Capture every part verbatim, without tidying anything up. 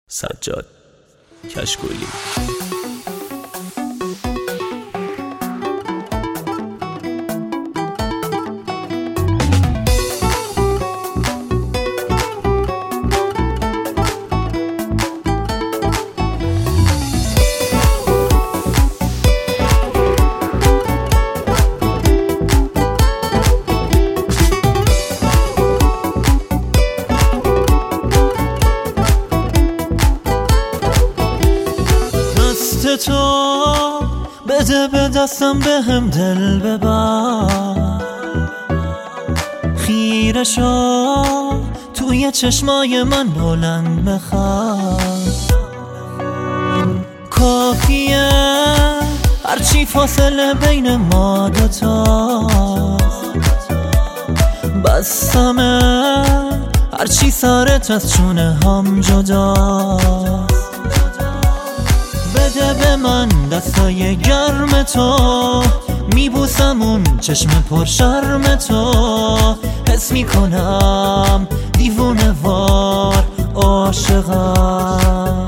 سجاد کشکولی. تو بده به دستم به هم دل ببر، خیره شو توی چشمای من بلند بخواد. کافیه هرچی فاصله بین ما دوتا، بستمه هرچی سرت از چونه هم جدا. بده به من دستای گرم تو، میبوسم اون چشم پر شرم تو. حس میکنم دیوونه وار عاشقم،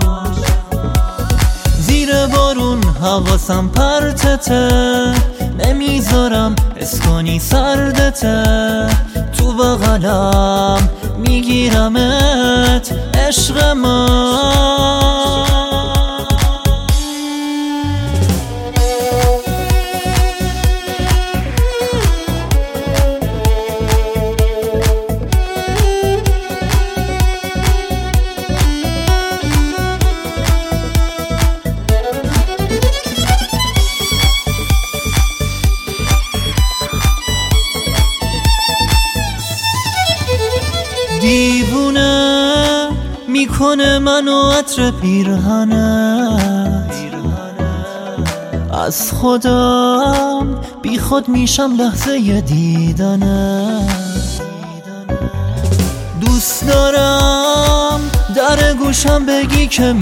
زیر بارون حواسم پرتته، نمیذارم حس کنی سردته. تو بغلم میگیرمت عشق من. دیوونه میکنه منو عطر پیرهنت، از خودم بی خود میشم لحظه دیدنت. دوست دارم در گوشم بگی که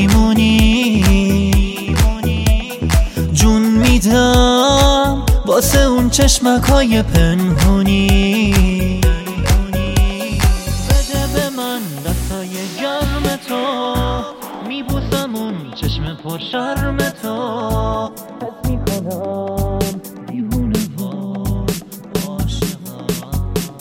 میمونی، جون میدم واسه اون چشمکای پنهونی. دستای گرم تو، میبوسم اون چشم پر شرم تو. حس میکنم دیوونه وار عاشقم.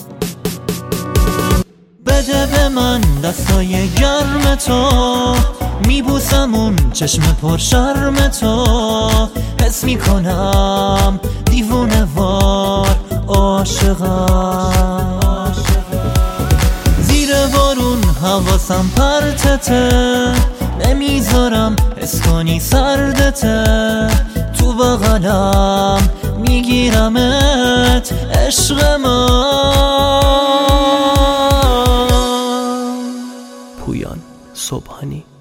بده به من دستای گرم تو، میبوسم اون چشم پر شرم تو. حس میکنم دیوونه وار عاشقم. بارون حواسم پرتته، نمیذارم حس کنی سردته. تو بغلم میگیرمت عشق من. پویان صبحانی.